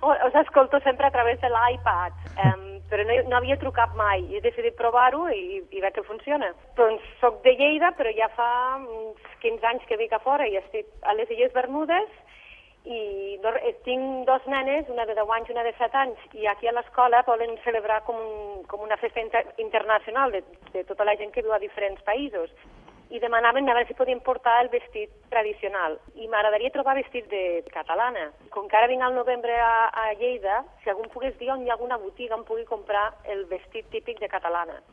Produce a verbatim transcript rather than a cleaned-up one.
Us escolto sempre a través de l'iPad, um, però no, no havia trucat mai. He decidit provar-ho i, i veig que funciona. Doncs soc de Lleida, però ja fa uns quinze anys que vic a fora i estic a les Illes Bermudes i no, tinc dos nenes, una de deu anys i una de set anys, i aquí a l'escola volen celebrar com, un, com una festa inter internacional de, de tota la gent que viu a diferents països. I demanaven a veure si podien portar el vestit tradicional. I m'agradaria trobar vestit de catalana. Com que ara vinc al novembre a, a Lleida, si algú em pogués dir on hi ha alguna botiga on pugui comprar el vestit típic de catalana.